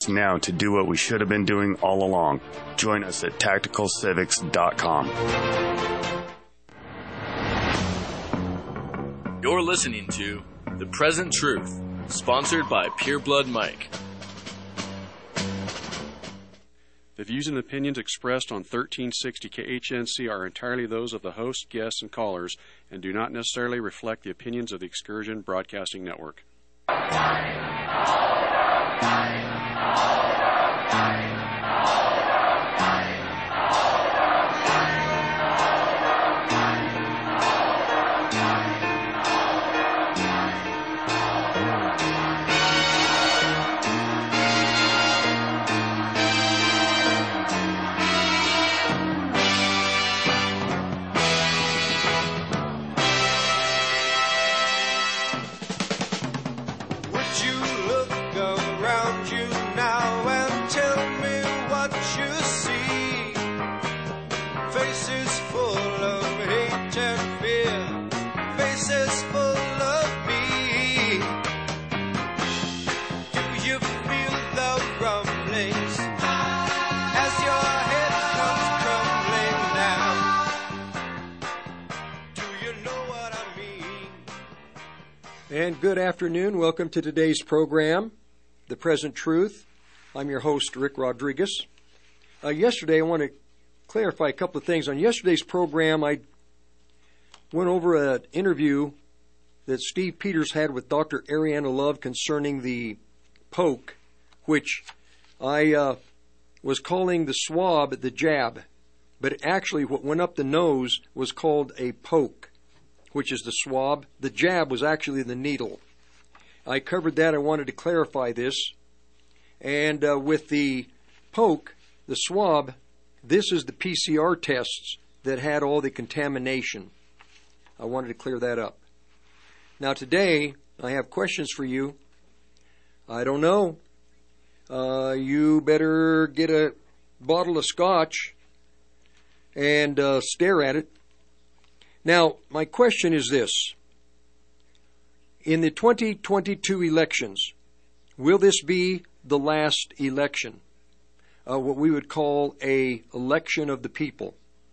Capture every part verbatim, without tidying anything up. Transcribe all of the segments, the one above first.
chance now to do what we should have been doing all along. Join us at tactical civics dot com. You're listening to The Present Truth, sponsored by Pure Blood Mike. The views and opinions expressed on thirteen sixty K H N C are entirely those of the host, guests, and callers, and do not necessarily reflect the opinions of the Excursion Broadcasting Network. And good afternoon. Welcome to today's program, The Present Truth. I'm your host, Rick Rodriguez. Uh, yesterday, I want to clarify a couple of things. On yesterday's program, I went over an interview that Steve Peters had with Doctor Ariana Love concerning the poke, which I uh, was calling the swab the jab. But actually, what went up the nose was called a poke, which is the swab. The jab was actually the needle. I covered that. I wanted to clarify this. And uh, with the poke, the swab, this is the P C R tests that had all the contamination. I wanted to clear that up. Now today, I have questions for you. I don't know. Uh, you better get a bottle of scotch and uh, stare at it. Now, my question is this. In the twenty twenty-two elections, will this be the last election? Uh, what we would call a election of the people?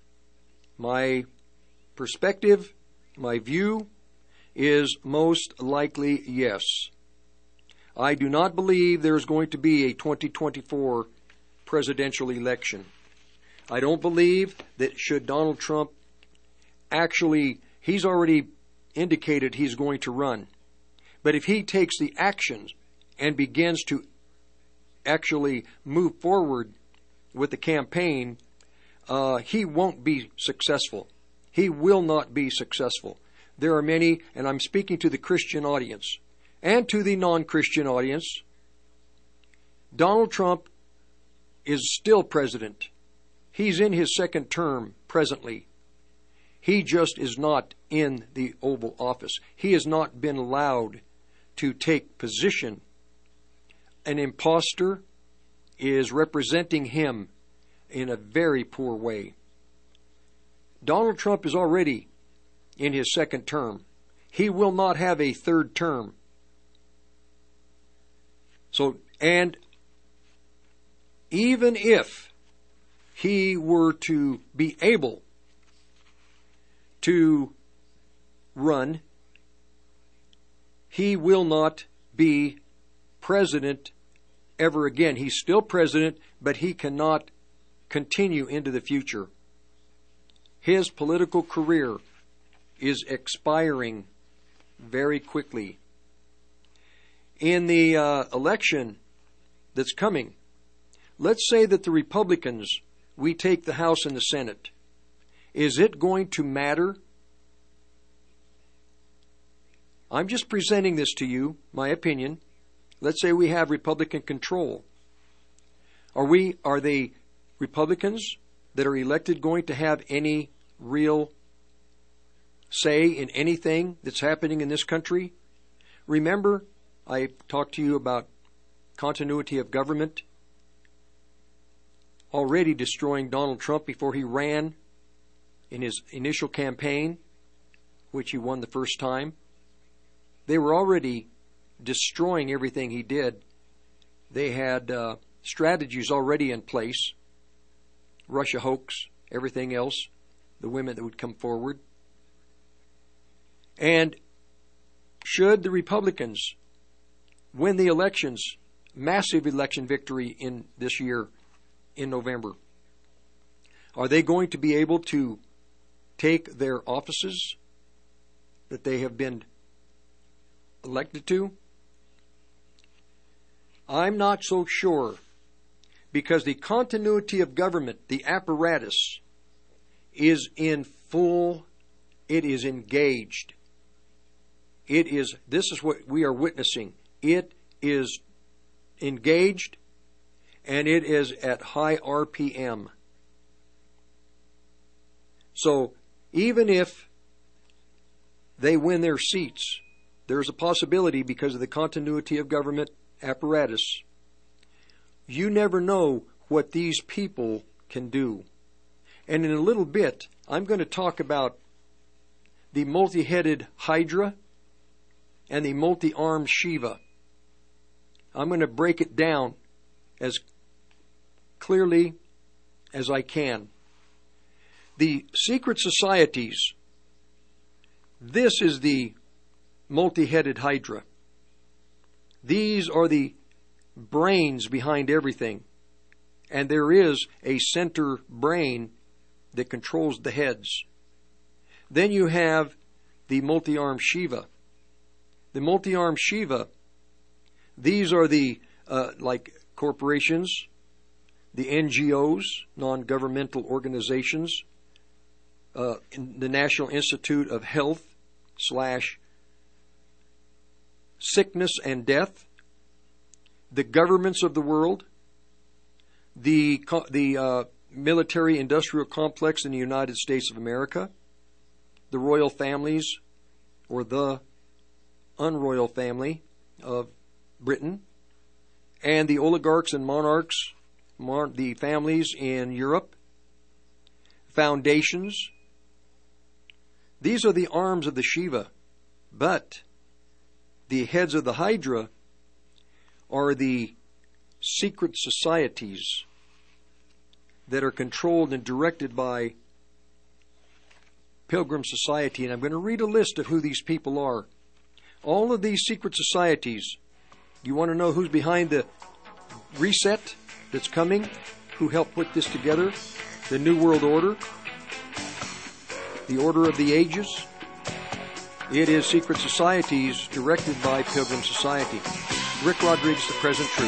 My perspective, my view, is most likely yes. I do not believe there's going to be a twenty twenty-four presidential election. I don't believe that should Donald Trump actually, he's already indicated he's going to run. But if he takes the actions and begins to actually move forward with the campaign, uh, he won't be successful. He will not be successful. There are many, and I'm speaking to the Christian audience and to the non-Christian audience. Donald Trump is still president. He's in his second term presently. He just is not in the Oval Office. He has not been allowed to take position. An imposter is representing him in a very poor way. Donald Trump is already in his second term. He will not have a third term. So, and even if he were to be able to run, he will not be president ever again. He's still president, but he cannot continue into the future. His political career is expiring very quickly. In the uh, election that's coming, let's say that the Republicans, we take the House and the Senate. Is it going to matter? I'm just presenting this to you, my opinion. Let's say we have Republican control. Are we, are the Republicans that are elected going to have any real say in anything that's happening in this country? Remember, I talked to you about continuity of government, already destroying Donald Trump before he ran in his initial campaign, which he won the first time. They were already destroying everything he did. They had uh, strategies already in place. Russia hoax, everything else, the women that would come forward. And should the Republicans win the elections, massive election victory in this year in November, are they going to be able to take their offices that they have been elected to? I'm not so sure, because the continuity of government, the apparatus, is in full, it is engaged. It is, this is what we are witnessing. It is engaged, and it is at high R P M. So even if they win their seats, there's a possibility, because of the continuity of government apparatus, you never know what these people can do. And in a little bit, I'm going to talk about the multi-headed Hydra and the multi-armed Shiva. I'm going to break it down as clearly as I can. The secret societies, this is the multi-headed Hydra. These are the brains behind everything. And there is a center brain that controls the heads. Then you have the multi-armed Shiva. The multi-armed Shiva, these are the, uh, like corporations, the N G Os, non-governmental organizations, uh, the National Institute of Health slash Sickness and Death, the governments of the world, the the uh, military-industrial complex in the United States of America, the royal families, or the unroyal family of Britain, and the oligarchs and monarchs, mon- the families in Europe, foundations. These are the arms of the Shiva, but the heads of the Hydra are the secret societies that are controlled and directed by Pilgrim Society. And I'm going to read a list of who these people are. All of these secret societies, you want to know who's behind the reset that's coming? Who helped put this together? The New World Order? The Order of the Ages? It is secret societies directed by Pilgrim Society. Rick Rodriguez, The Present Truth.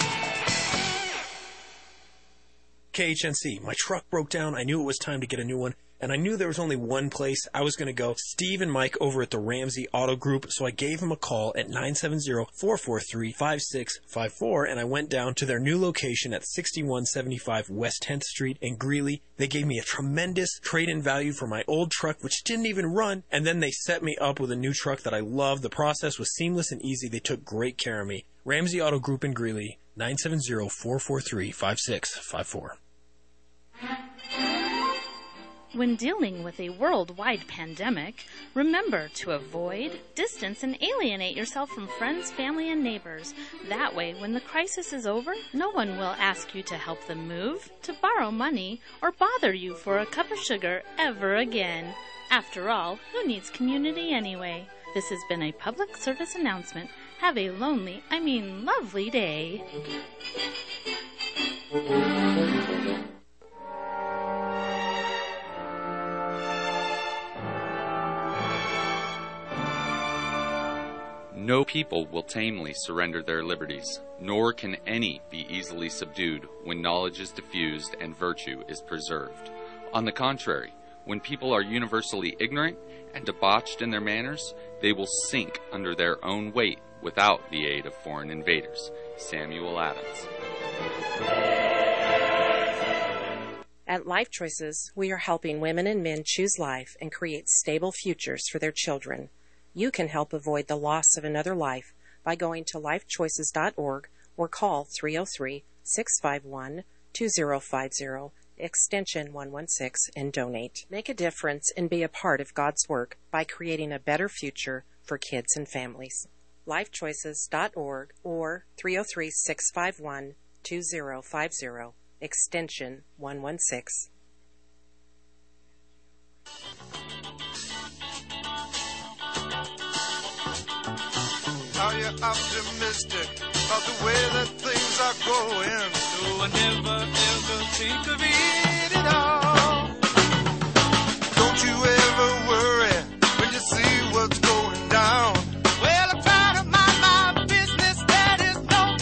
K H N C, my truck broke down. I knew it was time to get a new one, and I knew there was only one place I was going to go. Steve and Mike over at the Ramsey Auto Group, so I gave them a call at nine seven zero, four four three, five six five four, and I went down to their new location at sixty-one seventy-five West tenth Street in Greeley. They gave me a tremendous trade-in value for my old truck, which didn't even run, and then they set me up with a new truck that I love. The process was seamless and easy. They took great care of me. Ramsey Auto Group in Greeley, nine seven zero, four four three, five six five four. When dealing with a worldwide pandemic, remember to avoid, distance, and alienate yourself from friends, family, and neighbors. That way, when the crisis is over, no one will ask you to help them move, to borrow money, or bother you for a cup of sugar ever again. After all, who needs community anyway? This has been a public service announcement. Have a lonely, I mean lovely day. No people will tamely surrender their liberties, nor can any be easily subdued when knowledge is diffused and virtue is preserved. On the contrary, when people are universally ignorant and debauched in their manners, they will sink under their own weight without the aid of foreign invaders. Samuel Adams. At Life Choices, we are helping women and men choose life and create stable futures for their children. You can help avoid the loss of another life by going to life choices dot org or call three oh three, six five one, two oh five oh, extension one one six, and donate. Make a difference and be a part of God's work by creating a better future for kids and families. life choices dot org or three oh three, six five one, two oh five oh, extension one one six. Are you optimistic about the way that things are going? No, I never ever think of it at all. Don't you ever worry when you see what's going down. Well, I try to mind my business, that is no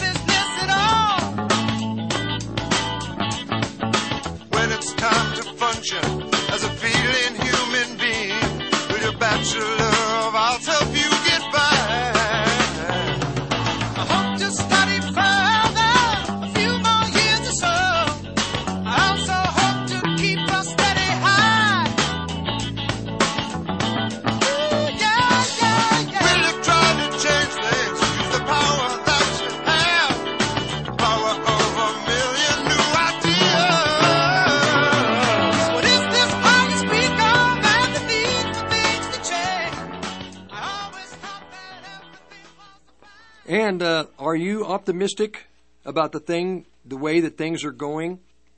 business at all. When it's time to function as a feeling human being, with your bachelor of arts help you get by. And uh, are you optimistic about the thing, the way that things are going?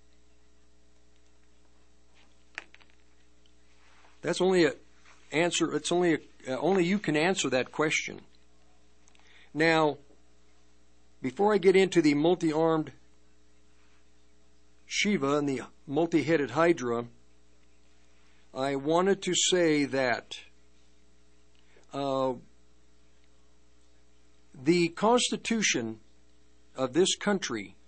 That's only a answer. It's only a, uh, only you can answer that question. Now, before I get into the multi-armed Shiva and the multi-headed Hydra, I wanted to say that uh, the Constitution of this country,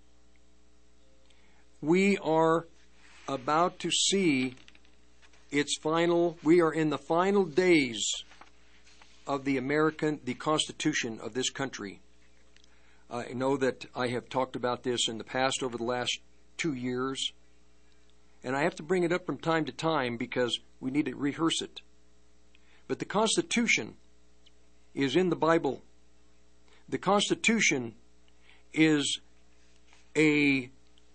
we are about to see its final, we are in the final days of the American, the Constitution of this country. I know that I have talked about this in the past over the last two years, and I have to bring it up from time to time because we need to rehearse it. But the Constitution is in the Bible. The Constitution is a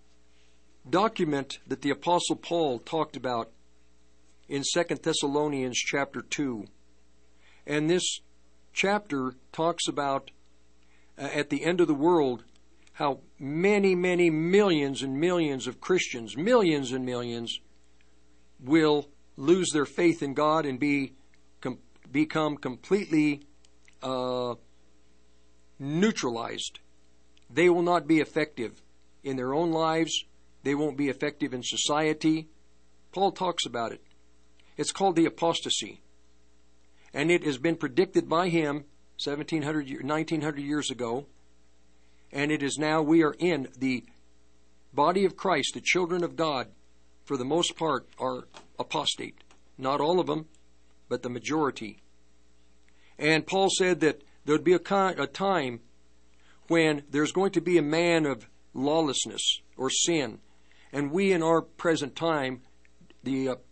document that the Apostle Paul talked about in Second Thessalonians chapter two. And this chapter talks about, uh, at the end of the world, how many, many millions and millions of Christians, millions and millions, will lose their faith in God and be com- become completely uh, neutralized. They will not be effective in their own lives. They won't be effective in society. Paul talks about it. It's called the apostasy. And it has been predicted by him seventeen hundred, nineteen hundred years ago. And it is now, we are in the body of Christ, the children of God, for the most part, are apostate. Not all of them, but the majority. And Paul said that there would be a, a time when there's going to be a man of lawlessness or sin. And we in our present time, the uh,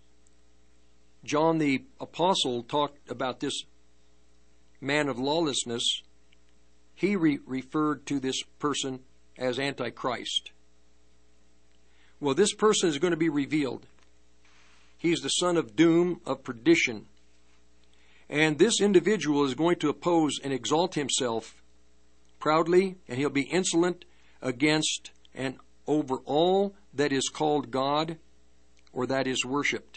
John the Apostle talked about this man of lawlessness. He re- referred to this person as Antichrist. Well, this person is going to be revealed. He's the son of doom, of perdition. And this individual is going to oppose and exalt himself proudly, and he'll be insolent against and over all that is called God or that is worshipped.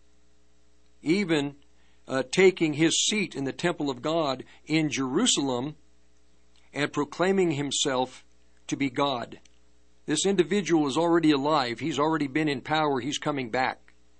Even uh, taking his seat in the temple of God in Jerusalem and proclaiming himself to be God. This individual is already alive. He's already been in power. He's coming back.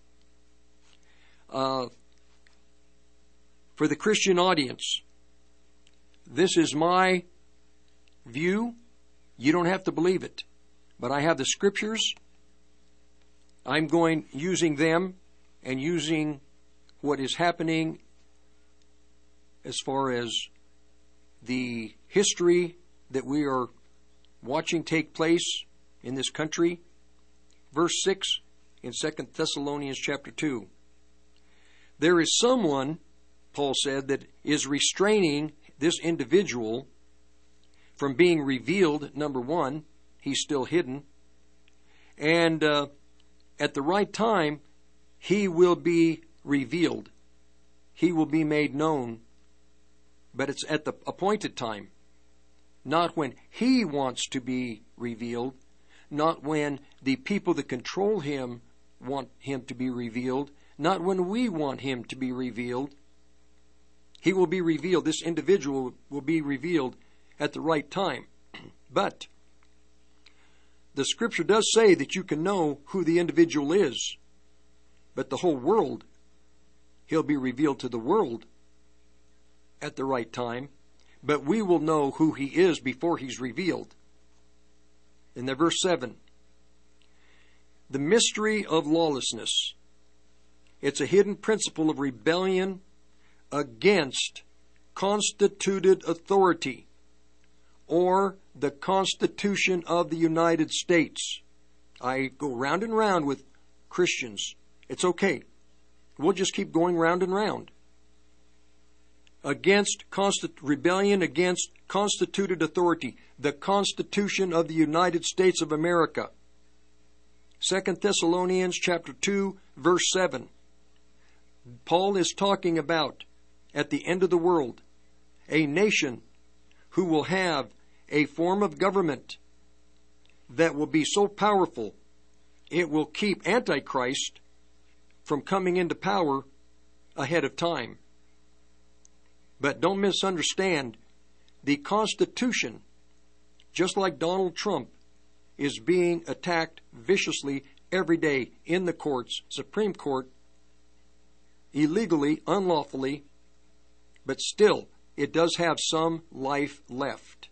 Uh, for the Christian audience, this is my view. You don't have to believe it. But I have the scriptures. I'm going using them and using what is happening as far as the history that we are watching take place in this country. Verse six in Second Thessalonians chapter two. There is someone, Paul said, that is restraining this individual from being revealed. Number one, he's still hidden. And uh, at the right time, he will be revealed. He will be made known but it's at the appointed time, not when he wants to be revealed, not when the people that control him want him to be revealed, not when we want him to be revealed. He will be revealed, this individual will be revealed at the right time. But the Scripture does say that you can know who the individual is, but the whole world, he'll be revealed to the world at the right time, but we will know who he is before he's revealed. In the verse seven, the mystery of lawlessness. It's a hidden principle of rebellion against constituted authority or the Constitution of the United States. I go round and round with Christians. It's okay. We'll just keep going round and round. Against constant rebellion against constituted authority, the Constitution of the United States of America. Second Thessalonians chapter two, verse seven. Paul is talking about, at the end of the world, a nation who will have a form of government that will be so powerful it will keep Antichrist from coming into power ahead of time. But don't misunderstand, the Constitution, just like Donald Trump, is being attacked viciously every day in the courts, Supreme Court, illegally, unlawfully, but still, it does have some life left.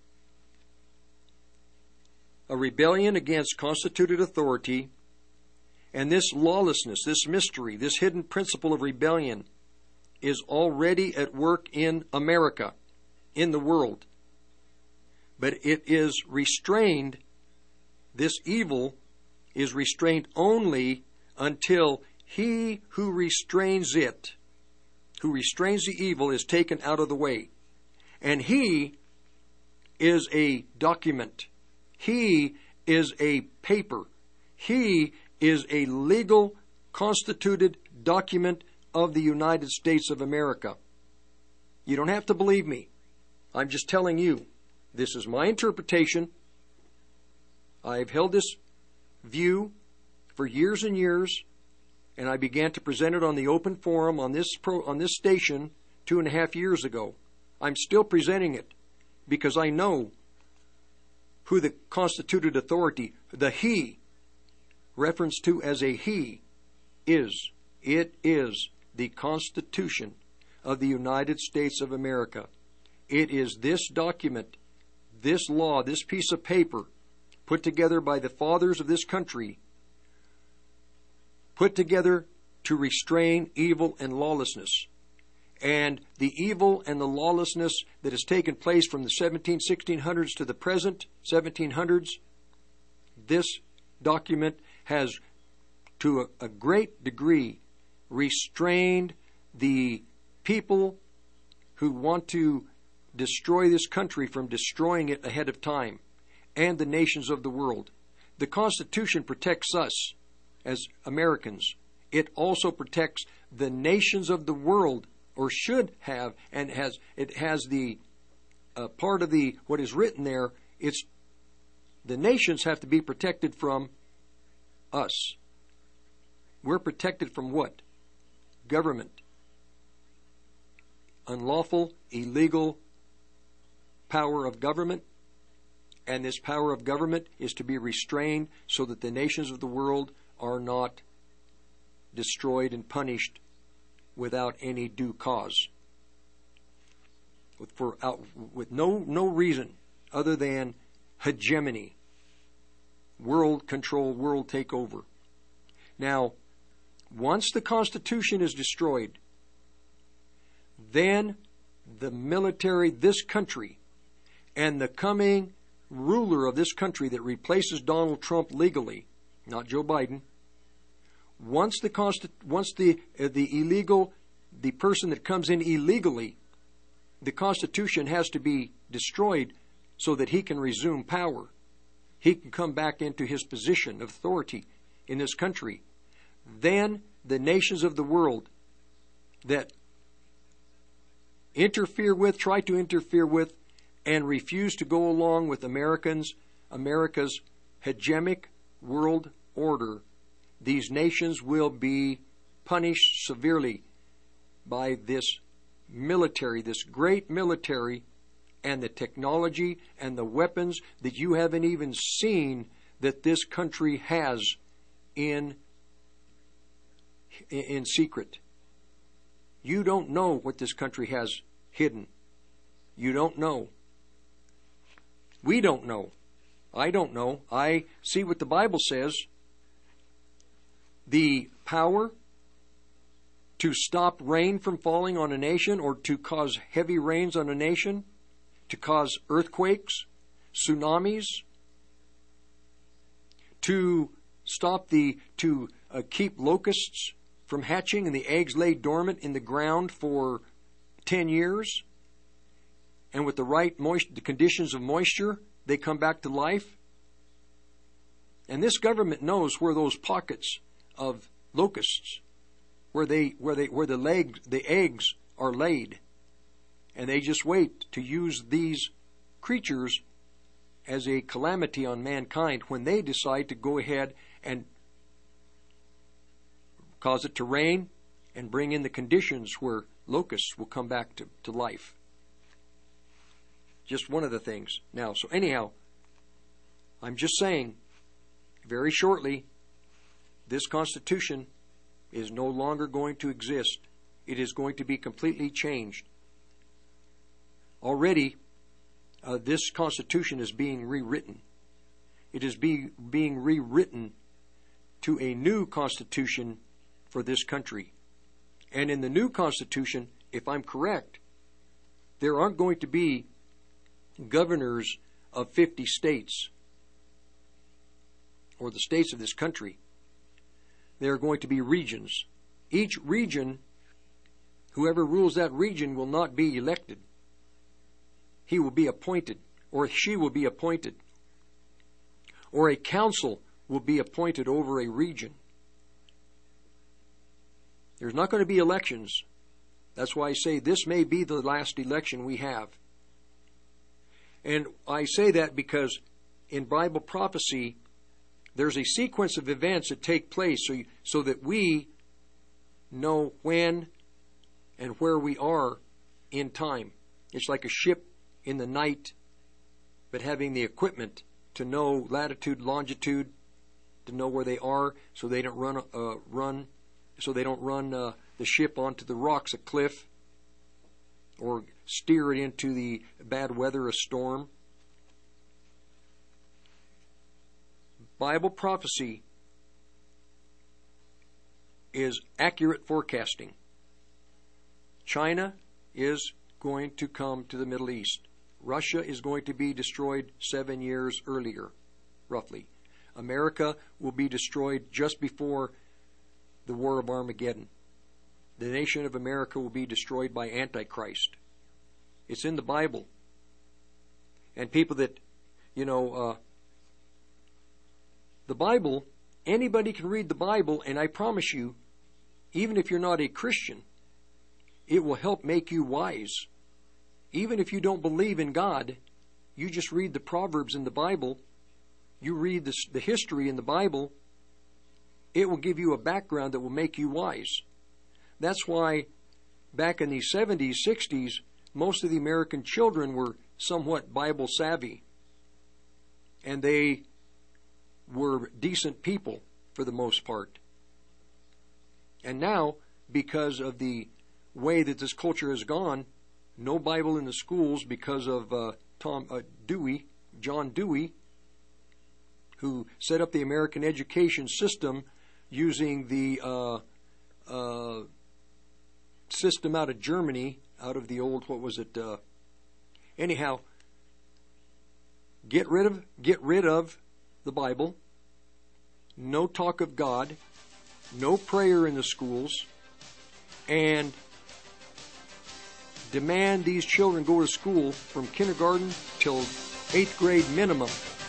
A rebellion against constituted authority, and this lawlessness, this mystery, this hidden principle of rebellion is already at work in America, in the world. But it is restrained, this evil is restrained only until he who restrains it, who restrains the evil, is taken out of the way. And he is a document. He is a paper. He is a legal, constituted document of the United States of America. You don't have to believe me. I'm just telling you. This is my interpretation. I've held this view for years and years, and I began to present it on the open forum on this pro, on this station two and a half years ago. I'm still presenting it because I know who the constituted authority, the he, referenced to as a he, is. It is the Constitution of the United States of America. It is this document, this law, this piece of paper, put together by the fathers of this country, put together to restrain evil and lawlessness. And the evil and the lawlessness that has taken place from the seventeen, sixteen hundreds to the present seventeen hundreds, this document has, to a, a great degree, restrained the people who want to destroy this country from destroying it ahead of time, and the nations of the world. The Constitution protects us as Americans. It also protects the nations of the world, or should have, and has it has the uh, part of the what is written there. It's the nations have to be protected from us. We're protected from what? Government. Unlawful, illegal power of government. And this power of government is to be restrained so that the nations of the world are not destroyed and punished without any due cause. With, for, out, with no, no reason other than hegemony, world control, world takeover. Now, once the Constitution is destroyed, then the military, this country, and the coming ruler of this country that replaces Donald Trump legally, not Joe Biden, once the consti- once the uh, the illegal, the person that comes in illegally, the Constitution has to be destroyed so that he can resume power. He can come back into his position of authority in this country. Then the nations of the world that interfere with, try to interfere with, and refuse to go along with Americans, America's hegemonic world order, these nations will be punished severely by this military, this great military, and the technology and the weapons that you haven't even seen that this country has in in secret. You don't know what this country has hidden. You don't know. We don't know. I don't know. I see what the Bible says. The power to stop rain from falling on a nation, or to cause heavy rains on a nation, to cause earthquakes, tsunamis, to stop the, to uh, keep locusts from hatching and the eggs lay dormant in the ground for ten years, and with the right moist, the conditions of moisture, they come back to life. And this government knows where those pockets of locusts, where they, where they, where the legs, the eggs are laid, and they just wait to use these creatures as a calamity on mankind when they decide to go ahead and cause it to rain and bring in the conditions where locusts will come back to, to life. Just one of the things. Now, so anyhow, I'm just saying, very shortly, this Constitution is no longer going to exist. It is going to be completely changed. Already, uh, this Constitution is being rewritten. It is be, being rewritten to a new Constitution for this country. And in the new Constitution, if I'm correct, there aren't going to be governors of fifty states or the states of this country. There are going to be regions. Each region, whoever rules that region will not be elected. He will be appointed, or she will be appointed, or a council will be appointed over a region. There's not going to be elections. That's why I say this may be the last election we have. And I say that because in Bible prophecy, there's a sequence of events that take place so, so that we know when and where we are in time. It's like a ship in the night, but having the equipment to know latitude, longitude, to know where they are, so they don't run, uh, run, so they don't run uh, the ship onto the rocks, a cliff, or steer it into the bad weather, a storm. Bible prophecy is accurate forecasting. China is going to come to the Middle East. Russia is going to be destroyed seven years earlier, roughly. America will be destroyed just before the War of Armageddon. The nation of America will be destroyed by Antichrist. It's in the Bible. And people that, you know, uh, the Bible, anybody can read the Bible, and I promise you, even if you're not a Christian, it will help make you wise. Even if you don't believe in God, you just read the Proverbs in the Bible, you read the, the history in the Bible, it will give you a background that will make you wise. That's why back in the seventies, sixties, most of the American children were somewhat Bible savvy. And they were decent people for the most part. And now, because of the way that this culture has gone, no Bible in the schools because of uh, Tom uh, Dewey, John Dewey, who set up the American education system using the uh, uh, system out of Germany, out of the old, what was it? Uh, anyhow, get rid of get rid of the Bible. No talk of God. No prayer in the schools. And demand these children go to school from kindergarten till eighth grade minimum.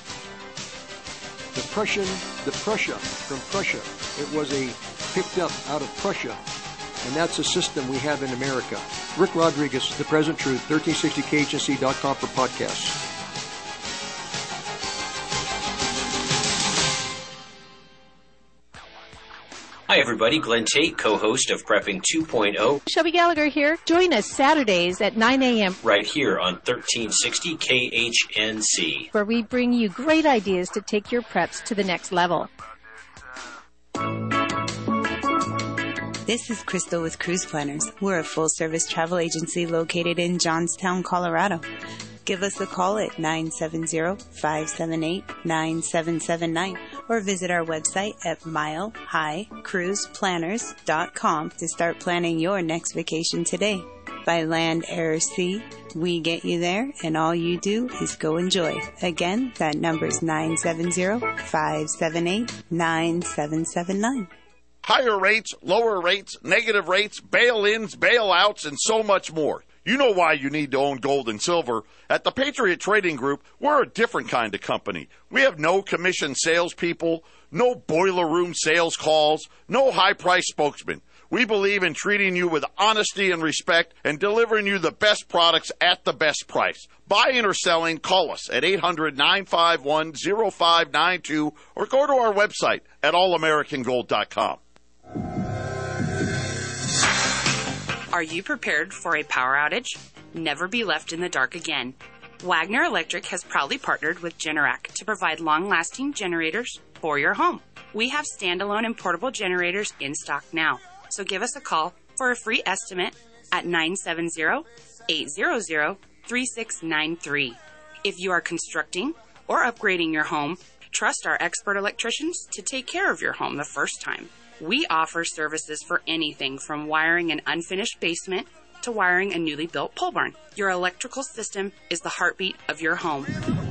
The Prussian, the Prussia, from Prussia. It was a picked up out of Prussia. And that's the system we have in America. Rick Rodriguez, The Present Truth, thirteen sixty K H N C dot com for podcasts. Hi, everybody. Glenn Tate, co-host of Prepping two point oh. Shelby Gallagher here. Join us Saturdays at nine a.m. right here on thirteen sixty K H N C, where we bring you great ideas to take your preps to the next level. This is Crystal with Cruise Planners. We're a full-service travel agency located in Johnstown, Colorado. Give us a call at nine seven zero, five seven eight, nine seven seven nine or visit our website at mile high cruise planners dot com to start planning your next vacation today. By land, air, or sea, we get you there, and all you do is go enjoy. Again, that number is nine seven zero, five seven eight, nine seven seven nine. Higher rates, lower rates, negative rates, bail-ins, bailouts, and so much more. You know why you need to own gold and silver. At the Patriot Trading Group, we're a different kind of company. We have no commission salespeople, no boiler room sales calls, no high-price spokesmen. We believe in treating you with honesty and respect and delivering you the best products at the best price. Buying or selling, call us at eight hundred, nine five one, zero five nine two or go to our website at all american gold dot com. Are you prepared for a power outage? Never be left in the dark again. Wagner Electric has proudly partnered with Generac to provide long-lasting generators for your home. We have standalone and portable generators in stock now, so give us a call for a free estimate at nine seven zero, eight hundred, three six nine three. If you are constructing or upgrading your home, trust our expert electricians to take care of your home the first time. We offer services for anything from wiring an unfinished basement to wiring a newly built pole barn. Your electrical system is the heartbeat of your home.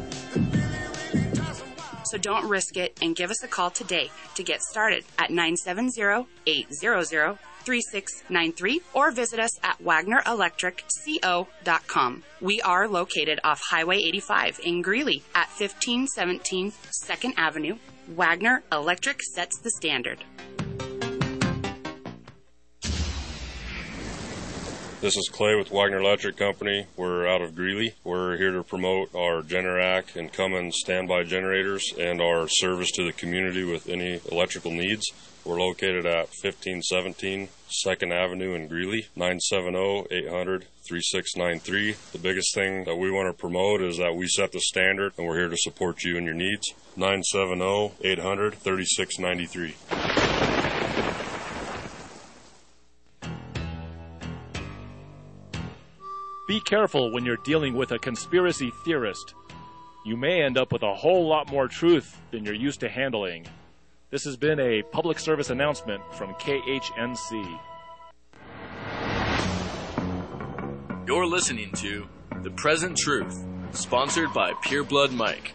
So don't risk it and give us a call today to get started at nine seven zero, eight hundred, three six nine three or visit us at wagner electric co dot com. We are located off Highway eighty-five in Greeley at fifteen seventeen second Avenue. Wagner Electric sets the standard. This is Clay with Wagner Electric Company. We're out of Greeley. We're here to promote our Generac and Cummins standby generators and our service to the community with any electrical needs. We're located at fifteen seventeen second Avenue in Greeley, nine seven zero, eight hundred, three six nine three. The biggest thing that we want to promote is that we set the standard, and we're here to support you and your needs. nine seven zero, eight hundred, three six nine three. Be careful when you're dealing with a conspiracy theorist. You may end up with a whole lot more truth than you're used to handling. This has been a public service announcement from K H N C. You're listening to The Present Truth, sponsored by Pure Blood Mike.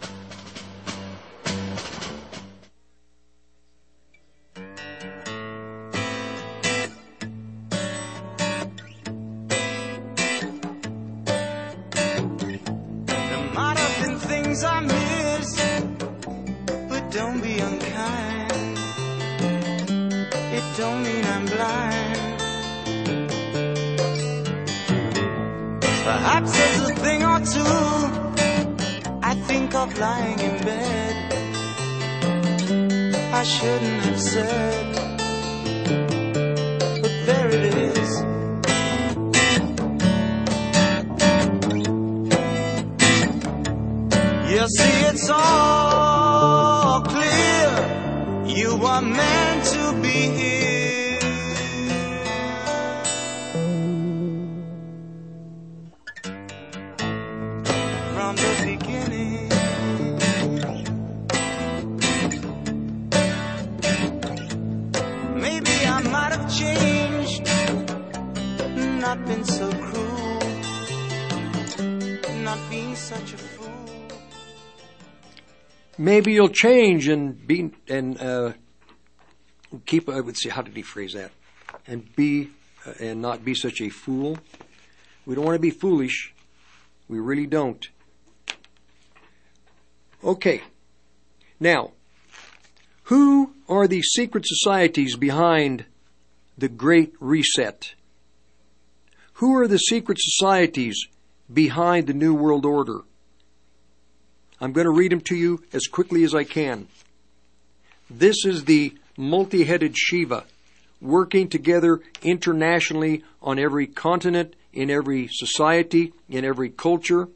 I miss, but don't be unkind. It don't mean I'm blind. Perhaps there's a thing or two I think of lying in bed I shouldn't have said, but there it is. You see, it's all clear. You are meant to be here. From the beginning. Maybe I might have changed, not been so cruel, not being such a fool. Maybe you'll change and be and uh, keep. I would say, how did he phrase that? And be uh, and not be such a fool. We don't want to be foolish. We really don't. Okay. Now, who are the secret societies behind the Great Reset. Who are the secret societies behind the New World Order? I'm going to read them to you as quickly as I can. This is the multi-headed Shiva, working together internationally on every continent, in every society, in every culture.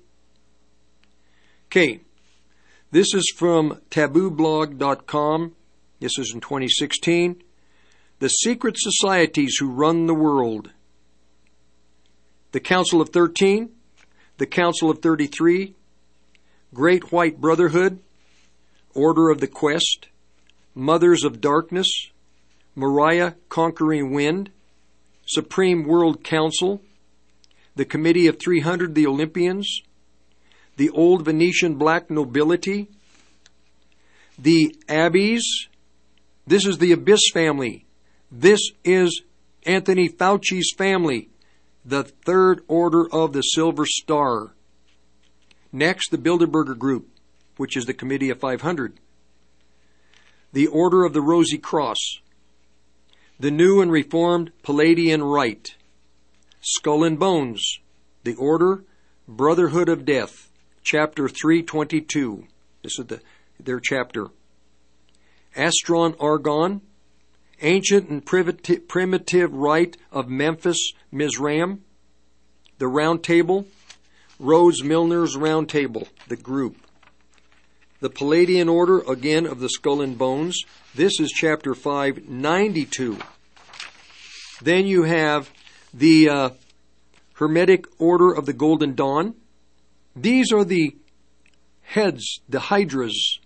Okay, this is from taboo blog dot com. This is in twenty sixteen. The secret societies who run the world. The Council of Thirteen, the Council of Thirty-Three, Great White Brotherhood, Order of the Quest, Mothers of Darkness, Moriah Conquering Wind, Supreme World Council, the Committee of three hundred, the Olympians, the Old Venetian Black Nobility, the Abbeys. This is the Abyss family. This is Anthony Fauci's family, the Third Order of the Silver Star. Next, the Bilderberger Group, which is the Committee of five hundred. The Order of the Rosy Cross. The New and Reformed Palladian Rite. Skull and Bones. The Order, Brotherhood of Death. Chapter three twenty-two. This is the, their chapter. Astron Argon. Ancient and primitive, primitive Rite of Memphis Mizraim. The Round Table. Rhodes Milner's Round Table, the group. The Palladian Order, again, of the Skull and Bones. This is chapter five ninety-two. Then you have the uh, Hermetic Order of the Golden Dawn. These are the heads, the hydras,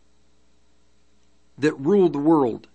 that rule the world.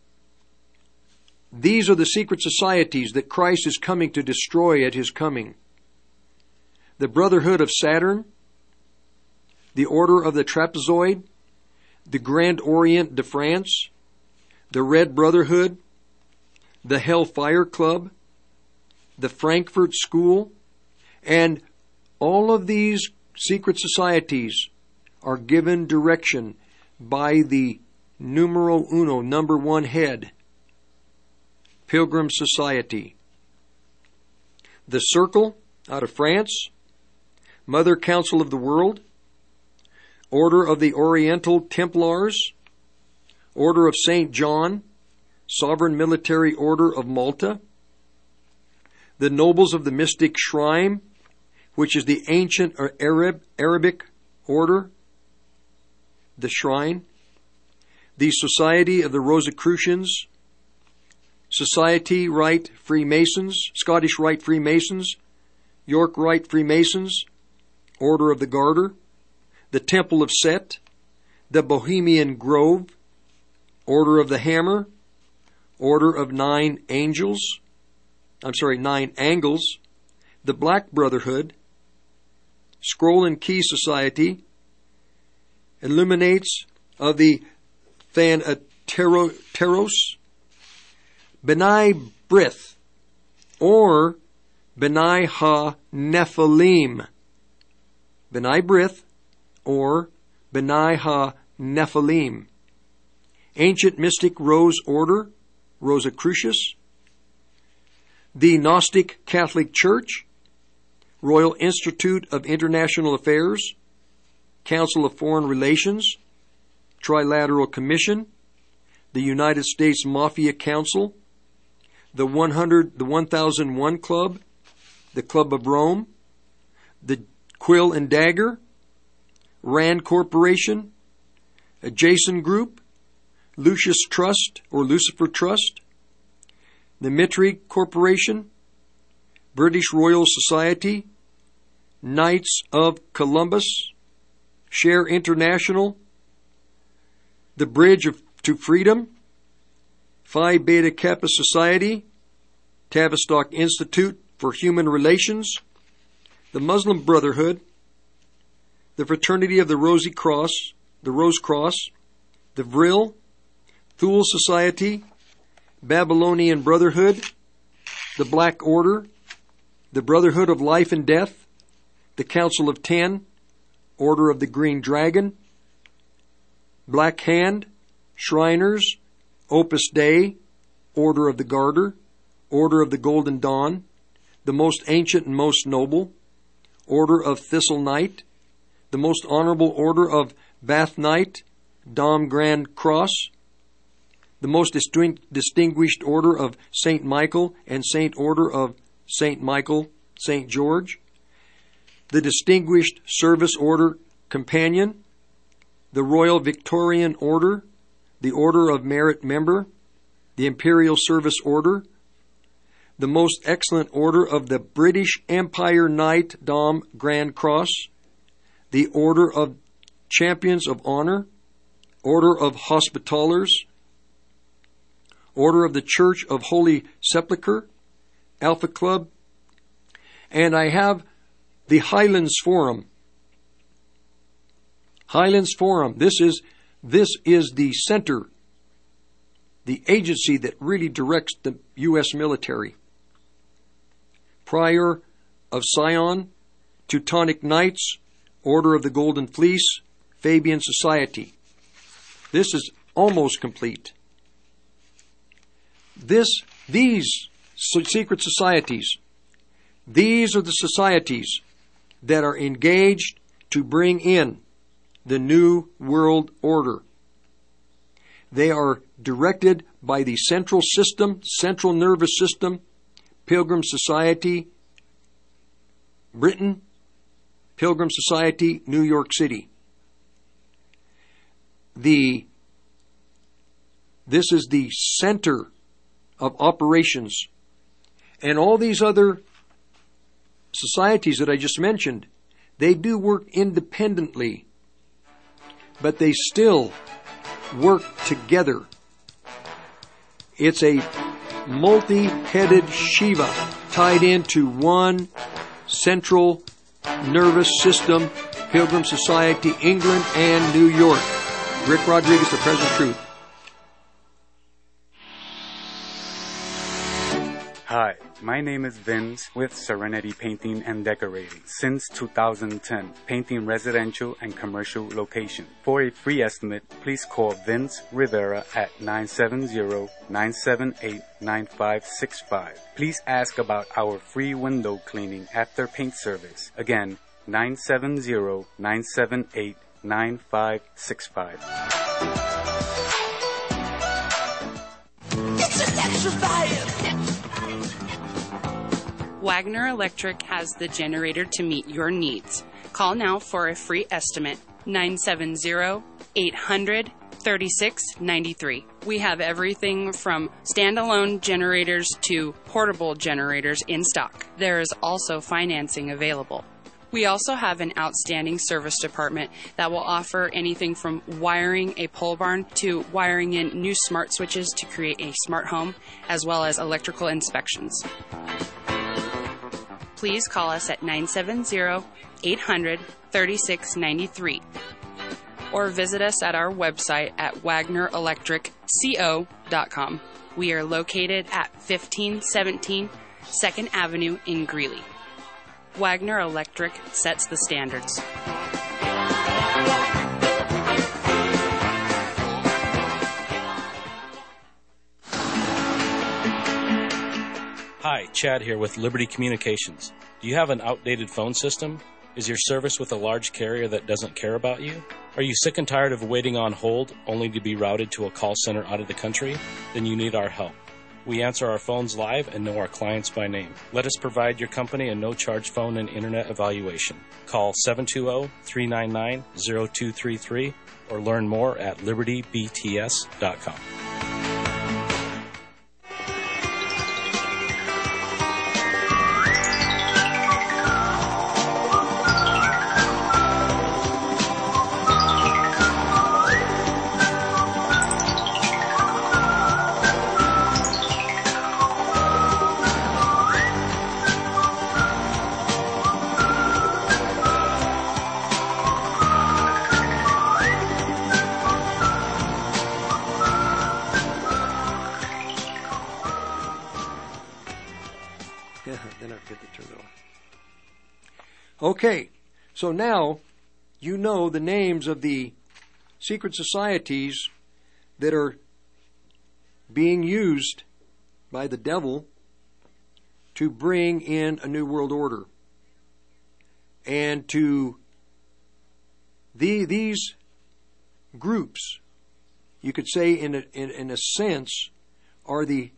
These are the secret societies that Christ is coming to destroy at his coming. The Brotherhood of Saturn, the Order of the Trapezoid, the Grand Orient de France, the Red Brotherhood, the Hellfire Club, the Frankfurt School, and all of these secret societies are given direction by the numero uno, number one head, Pilgrim Society. The Circle, out of France, Mother Council of the World, Order of the Oriental Templars, Order of Saint John, Sovereign Military Order of Malta, the Nobles of the Mystic Shrine, which is the ancient Arab, Arabic order, the Shrine, the Society of the Rosicrucians, Society Rite Freemasons, Scottish Rite Freemasons, York Rite Freemasons, Order of the Garter, the Temple of Set, the Bohemian Grove, Order of the Hammer, Order of Nine Angels, I'm sorry, Nine Angles, the Black Brotherhood, Scroll and Key Society, Illuminates of the Thanateros, B'nai Brith, or B'nai Ha-Nephilim. B'nai Brith, or B'nai Ha-Nephilim. Ancient Mystic Rose Order, Rosicrucius. The Gnostic Catholic Church, Royal Institute of International Affairs, Council of Foreign Relations, Trilateral Commission, the United States Mafia Council, the one hundred, the one thousand one Club, the Club of Rome, the Quill and Dagger, Rand Corporation, a Jason Group, Lucius Trust or Lucifer Trust, the Mitre Corporation, British Royal Society, Knights of Columbus, Share International, the Bridge of, to Freedom, Phi Beta Kappa Society, Tavistock Institute for Human Relations, the Muslim Brotherhood, the Fraternity of the Rosy Cross, the Rose Cross, the Vril, Thule Society, Babylonian Brotherhood, the Black Order, the Brotherhood of Life and Death, the Council of Ten, Order of the Green Dragon, Black Hand, Shriners, Opus Dei, Order of the Garter, Order of the Golden Dawn, the most ancient and most noble, Order of Thistle Knight, the most honorable Order of Bath Knight, Dom Grand Cross, the most distin- distinguished Order of Saint Michael and Saint Order of Saint Michael, Saint George, the Distinguished Service Order Companion, the Royal Victorian Order, the Order of Merit Member, the Imperial Service Order, the Most Excellent Order of the British Empire Knight Dom Grand Cross, the Order of Champions of Honor, Order of Hospitallers, Order of the Church of Holy Sepulchre, Alpha Club, and I have the Highlands Forum. Highlands Forum, this is, this is the center, the agency that really directs the U S military. Prior of Sion, Teutonic Knights, Order of the Golden Fleece, Fabian Society. This is almost complete. This, these secret societies, these are the societies that are engaged to bring in the New World Order. They are directed by the central system, central nervous system, Pilgrim Society, Britain, Pilgrim Society, New York City. The, this is the center of operations. And all these other societies that I just mentioned, they do work independently, but they still work together. It's a multi-headed Shiva tied into one central nervous system, Pilgrim Society, England and New York. Rick Rodriguez, The Present Truth. Hi, my name is Vince with Serenity Painting and Decorating. Since two thousand ten, painting residential and commercial locations. For a free estimate, please call Vince Rivera at nine seven zero, nine seven eight, nine five six five. Please ask about our free window cleaning after paint service. Again, nine seven zero, nine seven eight, nine five six five. Wagner Electric has the generator to meet your needs. Call now for a free estimate, nine seven zero, eight hundred, thirty-six ninety-three. We have everything from standalone generators to portable generators in stock. There is also financing available. We also have an outstanding service department that will offer anything from wiring a pole barn to wiring in new smart switches to create a smart home, as well as electrical inspections. Please call us at nine seven zero, eight hundred, thirty-six ninety-three or visit us at our website at wagner electric co dot com. We are located at fifteen seventeen second Avenue in Greeley. Wagner Electric sets the standards. Hi, Chad here with Liberty Communications. Do you have an outdated phone system? Is your service with a large carrier that doesn't care about you? Are you sick and tired of waiting on hold only to be routed to a call center out of the country? Then you need our help. We answer our phones live and know our clients by name. Let us provide your company a no-charge phone and internet evaluation. Call seven two zero, three nine nine, zero two three three or learn more at liberty b t s dot com. Okay, so now you know the names of the secret societies that are being used by the devil to bring in a new world order. And to the, these groups, you could say in a, in, in a sense, are the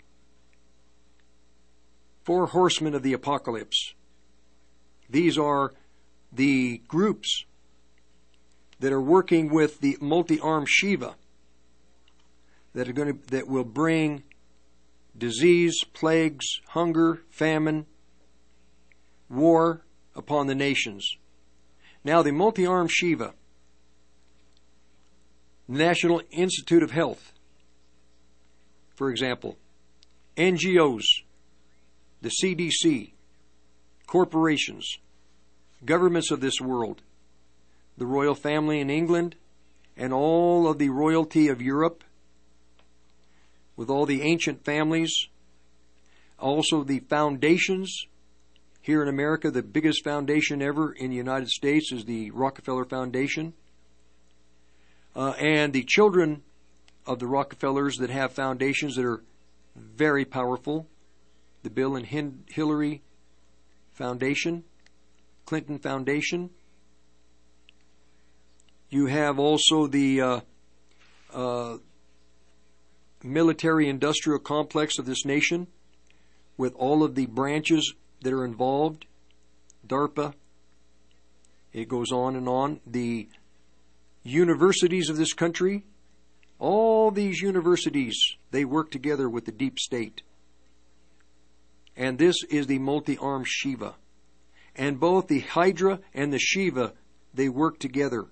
four horsemen of the apocalypse. These are the groups that are working with the multi-armed Shiva that are going to, that will bring disease, plagues, hunger, famine, war upon the nations. Now, the multi-armed Shiva, National Institute of Health, for example, N G Os, the C D C, corporations, governments of this world, the royal family in England, and all of the royalty of Europe, with all the ancient families, also the foundations. Here in America, the biggest foundation ever in the United States is the Rockefeller Foundation. Uh, and the children of the Rockefellers that have foundations that are very powerful, the Bill and Hin- Hillary Foundation, Clinton Foundation. You have also the uh, uh, military-industrial complex of this nation with all of the branches that are involved, DARPA, it goes on and on. The universities of this country, all these universities, they work together with the deep state. And this is the multi-armed Shiva. And both the Hydra and the Shiva, they work together.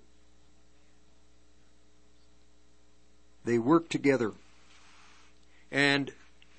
They work together. And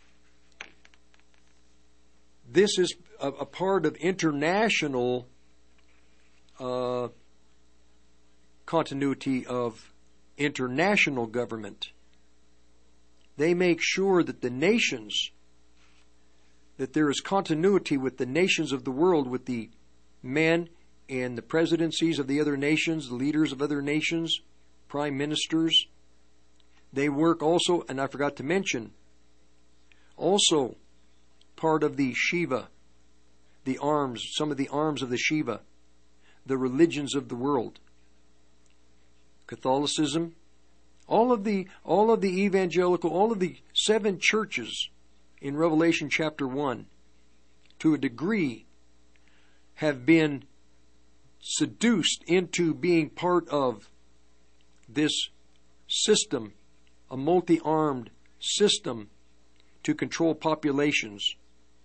this is a, a part of international uh, continuity of international government. They make sure that the nations, that there is continuity with the nations of the world, with the men and the presidencies of the other nations, the leaders of other nations, prime ministers. They work also, and I forgot to mention, also part of the Shiva, the arms, some of the arms of the Shiva, the religions of the world, Catholicism, all of the all of the evangelical, all of the seven churches in Revelation chapter one, to a degree, have been seduced into being part of this system, a multi-armed system to control populations.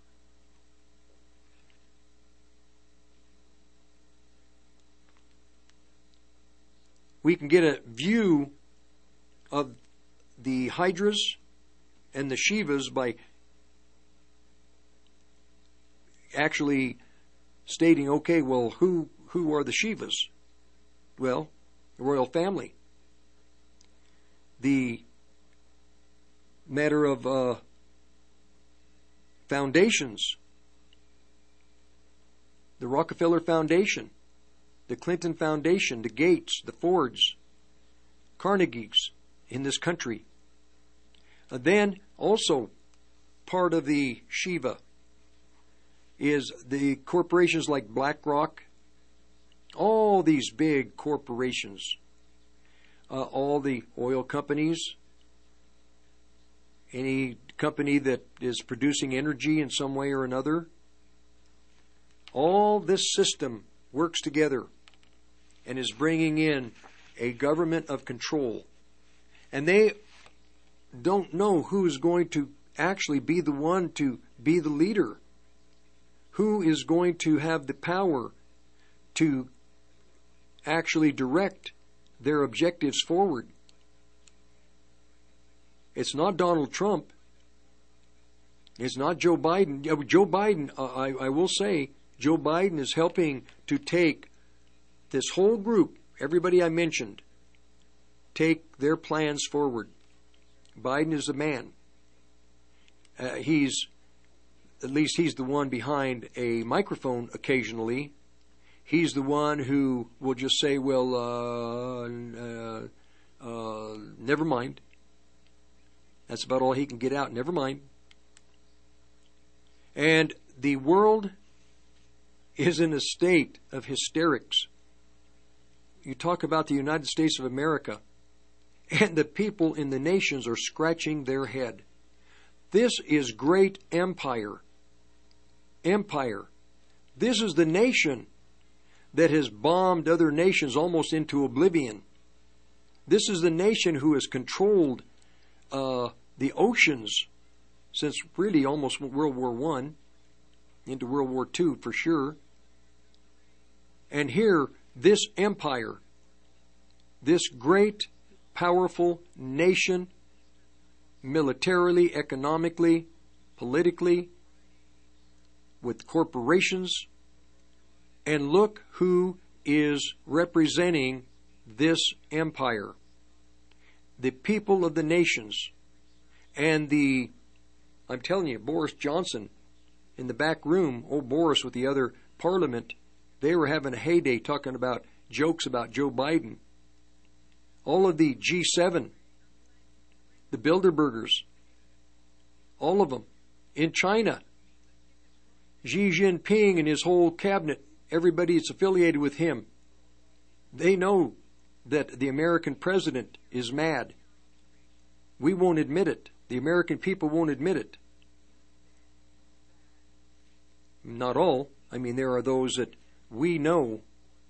We can get a view of the Hydras and the Shivas by actually stating, okay, well, who who are the Shivas? Well, the royal family. The matter of uh, foundations, the Rockefeller Foundation, the Clinton Foundation, the Gates, the Fords, Carnegies in this country. Uh, then also part of the Shiva is the corporations like BlackRock, all these big corporations, uh, all the oil companies, any company that is producing energy in some way or another. All this system works together and is bringing in a government of control. And they don't know who is going to actually be the one to be the leader, who is going to have the power to actually direct their objectives forward. It's not Donald Trump. It's not Joe Biden. Joe Biden, uh, I, I will say, Joe Biden is helping to take this whole group, everybody I mentioned, take their plans forward. Biden is the man. Uh, he's, at least he's the one behind a microphone occasionally. He's the one who will just say, well, uh, uh, uh, never mind. That's about all he can get out. Never mind. And the world is in a state of hysterics. You talk about the United States of America, and the people in the nations are scratching their head. This is great empire. Empire. This is the nation that has bombed other nations almost into oblivion. This is the nation who has controlled uh, the oceans since really almost World War One, into World War Two for sure. And here, this empire, this great, powerful nation, militarily, economically, politically, with corporations, and look who is representing this empire. The people of the nations. And the, I'm telling you, Boris Johnson in the back room, old Boris with the other parliament, they were having a heyday talking about jokes about Joe Biden. All of the G seven, the Bilderbergers, all of them. In China, Xi Jinping and his whole cabinet, everybody that's affiliated with him, they know that the American president is mad. We won't admit it. The American people won't admit it. Not all. I mean, there are those that we know.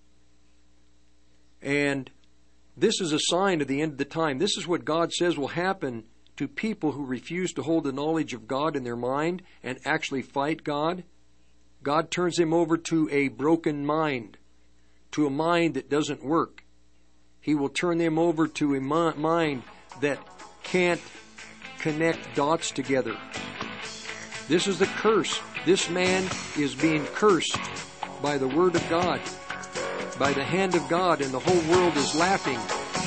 And this is a sign of the end of the time. This is what God says will happen to people who refuse to hold the knowledge of God in their mind and actually fight God. God turns them over to a broken mind, to a mind that doesn't work. He will turn them over to a mind that can't connect dots together. This is the curse. This man is being cursed by the Word of God, by the hand of God, and the whole world is laughing.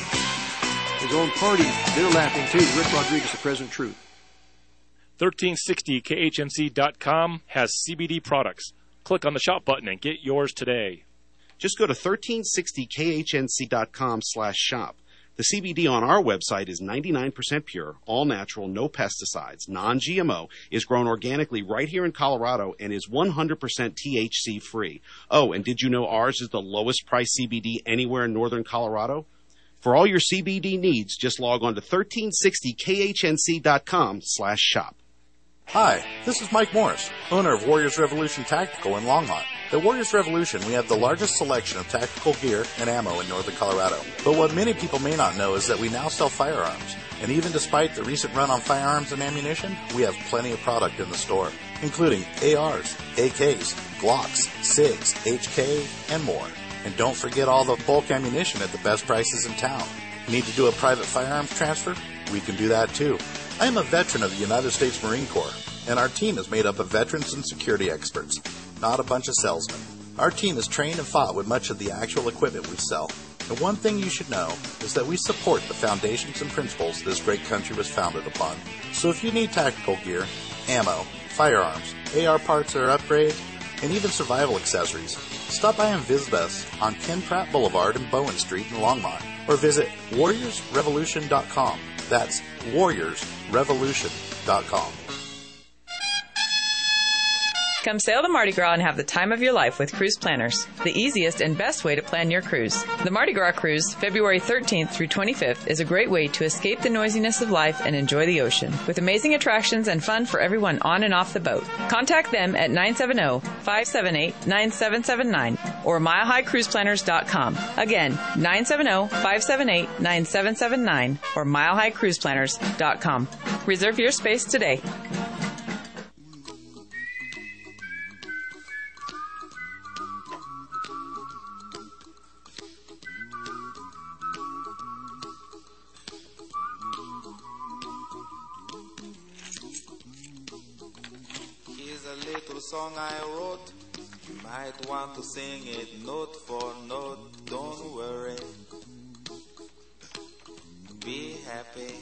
His own party, they're laughing too. Rick Rodriguez, The Present Truth. thirteen sixty K H N C dot com has C B D products. Click on the shop button and get yours today. Just go to thirteen sixty K H N C dot com slash shop. The C B D on our website is ninety-nine percent pure, all natural, no pesticides, non-G M O, is grown organically right here in Colorado, and is one hundred percent T H C free. Oh, and did you know ours is the lowest price C B D anywhere in northern Colorado? For all your C B D needs, just log on to thirteen sixty K H N C dot com slash shop. Hi, this is Mike Morris, owner of Warriors Revolution Tactical in Longmont. At Warriors Revolution, we have the largest selection of tactical gear and ammo in northern Colorado. But what many people may not know is that we now sell firearms. And even despite the recent run on firearms and ammunition, we have plenty of product in the store, including A Rs, A Ks, Glocks, SIGs, H K, and more. And don't forget all the bulk ammunition at the best prices in town. Need to do a private firearms transfer? We can do that too. I am a veteran of the United States Marine Corps, and our team is made up of veterans and security experts, not a bunch of salesmen. Our team is trained and fought with much of the actual equipment we sell. And one thing you should know is that we support the foundations and principles this great country was founded upon. So if you need tactical gear, ammo, firearms, A R parts or upgrades, and even survival accessories, stop by and visit us on Ken Pratt Boulevard and Bowen Street in Longmont, or visit warriors revolution dot com. That's warriors revolution dot com. Come sail the Mardi Gras and have the time of your life with Cruise Planners, the easiest and best way to plan your cruise. The Mardi Gras Cruise, February thirteenth through twenty-fifth, is a great way to escape the noisiness of life and enjoy the ocean, with amazing attractions and fun for everyone on and off the boat. Contact them at nine seven zero, five seven eight, nine seven seven nine or mile high cruise planners dot com. Again, nine seven zero, five seven eight, nine seven seven nine or mile high cruise planners dot com. Reserve your space today. Song I wrote, you might want to sing it note for note. Don't worry, be happy.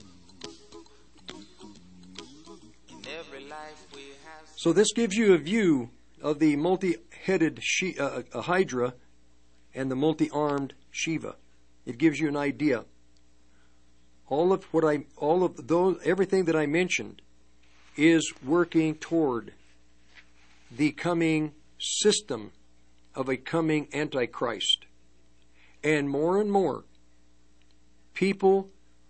In every life we have. So this gives you a view of the multi-headed she- uh, uh, Hydra and the multi-armed Shiva. It gives you an idea. All of what I, all of those, everything that I mentioned, is working toward the coming system of a coming Antichrist. And more and more people,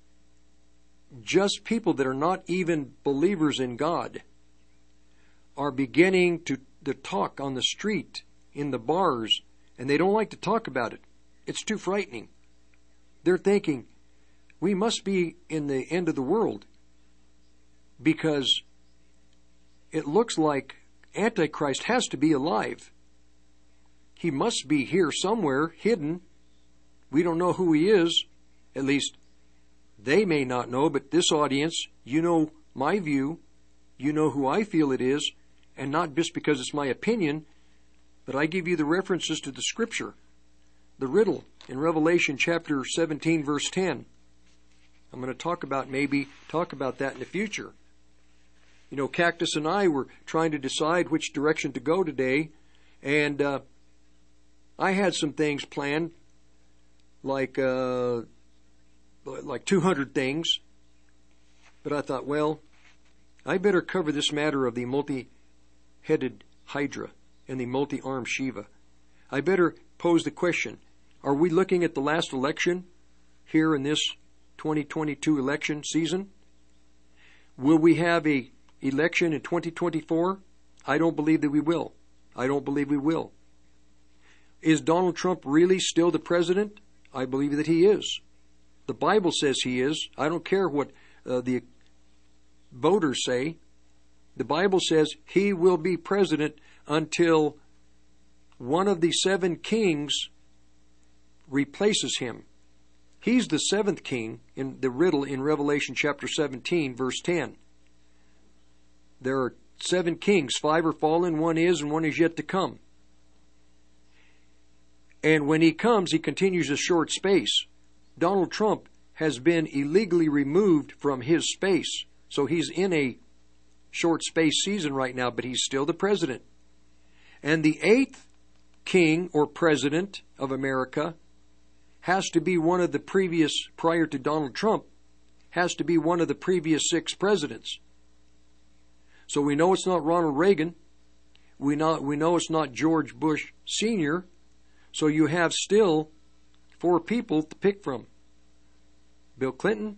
just people that are not even believers in God, are beginning to, to talk on the street, in the bars, and they don't like to talk about it. It's too frightening. They're thinking, we must be in the end of the world, because it looks like Antichrist has to be alive. He must be here somewhere, hidden. We don't know who he is. At least they may not know, but this audience, you know my view. You know who I feel it is, and not just because it's my opinion, but I give you the references to the Scripture. The riddle in Revelation chapter seventeen, verse ten. I'm going to talk about, maybe talk about that in the future. You know, Cactus and I were trying to decide which direction to go today, and uh, I had some things planned, like uh, like two hundred things, but I thought, well, I better cover this matter of the multi-headed Hydra and the multi-armed Shiva. I better pose the question, are we looking at the last election here in this twenty twenty-two election season? Will we have a election in twenty twenty-four? I don't believe that we will. I don't believe we will. Is Donald Trump really still the president? I believe that he is. The Bible says he is. I don't care what uh, the voters say. The Bible says he will be president until one of the seven kings replaces him. He's the seventh king in the riddle in Revelation chapter seventeen, verse ten. There are seven kings. Five are fallen, one is, and one is yet to come. And when he comes, he continues a short space. Donald Trump has been illegally removed from his space. So he's in a short space season right now, but he's still the president. And the eighth king or president of America has to be one of the previous, prior to Donald Trump, has to be one of the previous six presidents. So we know it's not Ronald Reagan. We know, we know it's not George Bush Senior So you have still four people to pick from. Bill Clinton.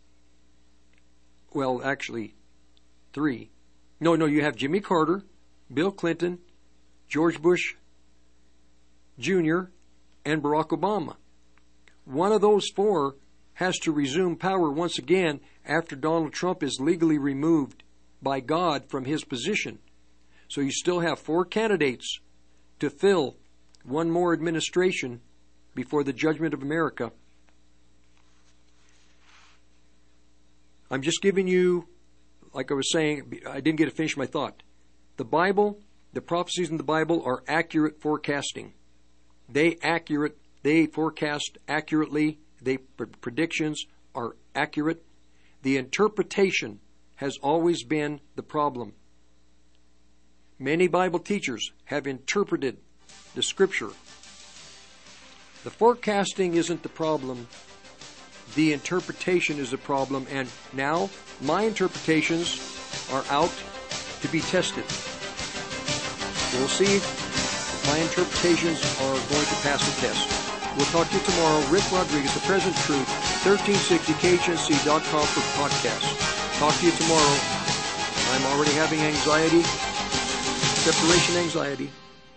Well, actually, three. No, no, you have Jimmy Carter, Bill Clinton, George Bush Junior, and Barack Obama. One of those four has to resume power once again after Donald Trump is legally removed by God from his position. So you still have four candidates to fill one more administration before the judgment of America. I'm just giving you, like I was saying, I didn't get to finish my thought. The Bible, the prophecies in the Bible are accurate forecasting. They accurate, they forecast accurately. They predictions are accurate. The interpretation has always been the problem. Many Bible teachers have interpreted the Scripture. The forecasting isn't the problem. The interpretation is the problem, and now my interpretations are out to be tested. We'll see if my interpretations are going to pass the test. We'll talk to you tomorrow. Rick Rodriguez, The Present Truth, thirteen sixty K H N C dot com for podcast. Talk to you tomorrow. I'm already having anxiety, separation anxiety.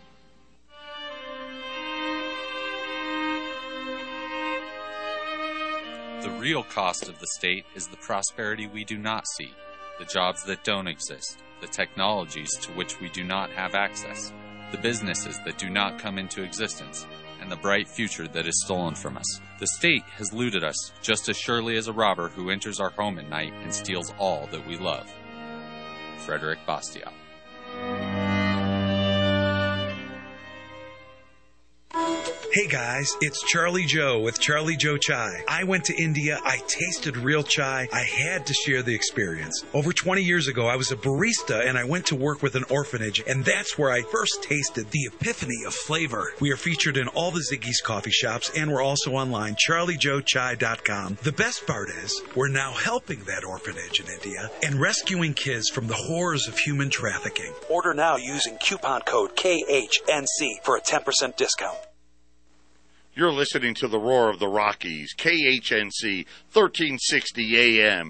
The real cost of the state is the prosperity we do not see, the jobs that don't exist, the technologies to which we do not have access, the businesses that do not come into existence, and the bright future that is stolen from us. The state has looted us just as surely as a robber who enters our home at night and steals all that we love. Frederick Bastiat. Thank you. Hey guys, it's Charlie Joe with Charlie Joe Chai. I went to India, I tasted real chai, I had to share the experience. Over twenty years ago, I was a barista and I went to work with an orphanage, and that's where I first tasted the epiphany of flavor. We are featured in all the Ziggy's coffee shops, and we're also online, charlie joe chai dot com. The best part is, we're now helping that orphanage in India and rescuing kids from the horrors of human trafficking. Order now using coupon code K H N C for a ten percent discount. You're listening to the Roar of the Rockies, K H N C, thirteen sixty A M.